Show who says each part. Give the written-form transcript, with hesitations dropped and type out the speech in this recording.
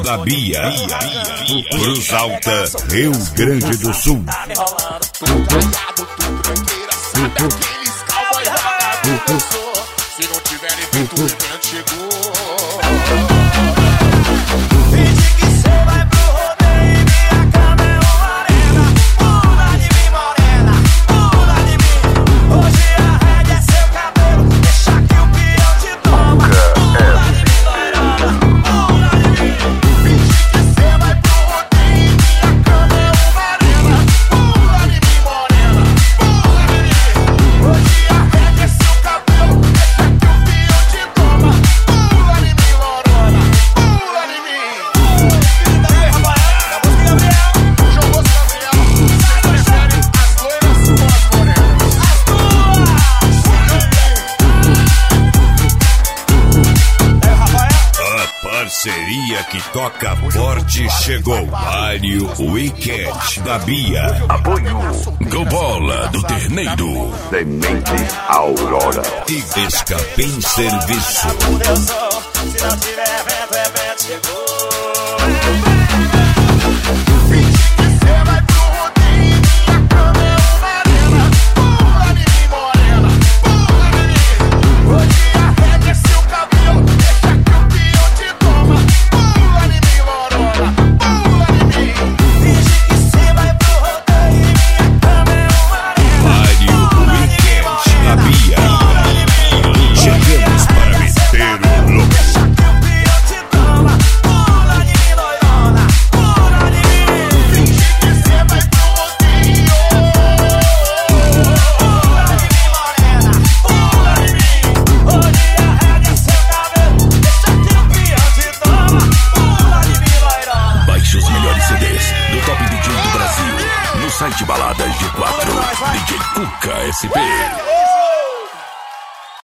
Speaker 1: da Bia. Cruz Alta, Rio Grande do Sul.
Speaker 2: Tudo caiado, tudo tranqueira, sabe aqueles cowboy vagabundo. Se não tiverem feito, o evento chegou. Finge que cê vai pro rodeio e minha cama é uma arena. Pula de mim, morena, pula de mim. Hoje a regra é seu cabelo, deixa que o peão te toma. Pula de mim, loirona, pula de mim. Finge que cê vai pro rodeio e minha cama é uma arena. Pula de mim, morena, pula de mim. Hoje a regra é seu cabelo, deixa que o peão te toma. Pula de mim, loirona, pula de mim.
Speaker 1: A parceria que toca forte chegou. Mário Weekend da Bia.
Speaker 3: Apoio
Speaker 4: Go Bola do Terneiro.
Speaker 3: Sementes Aurora.
Speaker 1: E Escapem Serviço.
Speaker 2: Se não tiver evento, o evento chegou. Finge que cê vai pro rodeio e minha cama é uma arena. Pula de mim, morena, pula de mim. Hoje a regra é seu cabelo, deixa que o peão te toma. Pula de mim, morona, pula de mim. Finge que cê vai pro rodeio e minha cama é uma arena.
Speaker 1: Mário Weekend da Bia. Chegamos para meter o louco.
Speaker 2: Deixa que o peão te toma. Pula de mim, loirona, pula de mim. Finge que cê vai pro rodeio. Pula de mim, morena, pula de mim. Hoje a regra é seu cabelo, deixa que o peão te toma. Pula de mim, loirona.
Speaker 4: Baixe os melhores CDs do Top DJ do Brasil no site Baladas G4. DJ Cuca SP.